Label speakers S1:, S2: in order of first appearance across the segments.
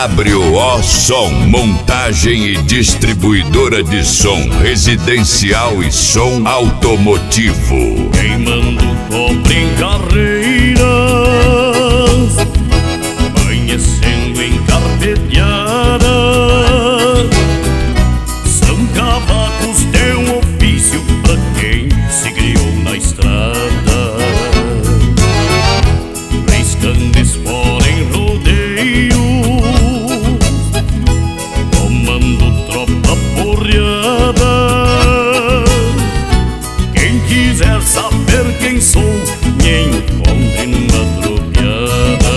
S1: WO Som, montagem e distribuidora de som residencial e som automotivo.
S2: Queimando cobre em carreiras, amanhecendo em carpeteada. São cavacos de um ofício pra quem se criou na estrada, riscando espora em rodeios, tomando tropa porreada. Quem quiser saber quem sou, me encontre numa tropiada.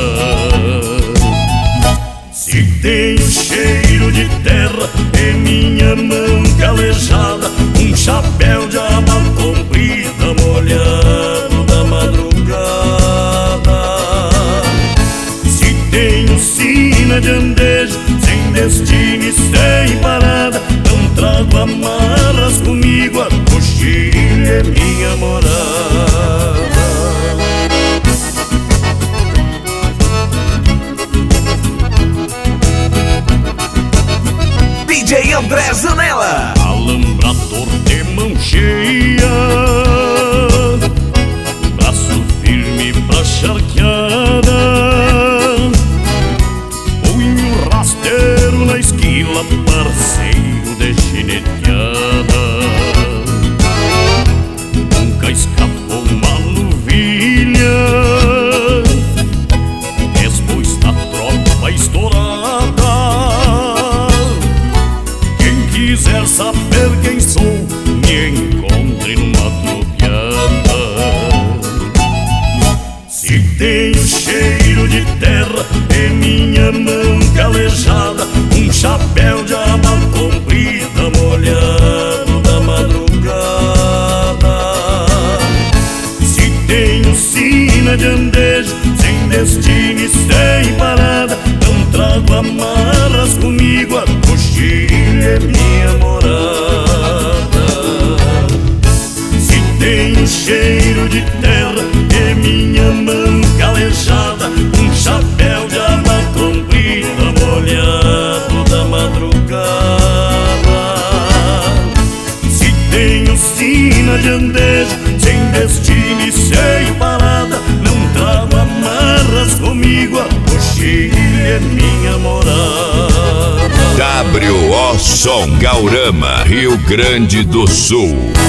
S2: Se tenho cheiro de terra e minha mão calejada, um chapéu de aba comprida molhado da madrugada. Se tenho sina de andejo, sem destino e sem parada, não trago amarras comigo, a coxilha é minha morada.
S3: DJ André Zanella,
S2: alambrador de mão cheia, braço firme pra charqueada, punho rasteiro na esquila, parceiro de gineteada. Nunca escapou uma luvilha, depois da tropa estourada. Quiser saber quem sou, me encontre numa tropiada. Se tenho cheiro de terra e minha mão calejada, um chapéu de aba comprida molhado da madrugada. Se tenho sina de andejo, sem destino e sem parada, não trago amarras comigo, a coxilha é minha morada. Se tenho cheiro de terra e minha mão calejada, um chapéu de aba comprida molhado da madrugada. Se tenho sina de andejo, sem destino e sem parada, não trago amarras comigo, a coxilha é minha morada.
S1: WO Som, Gaurama, Rio Grande do Sul.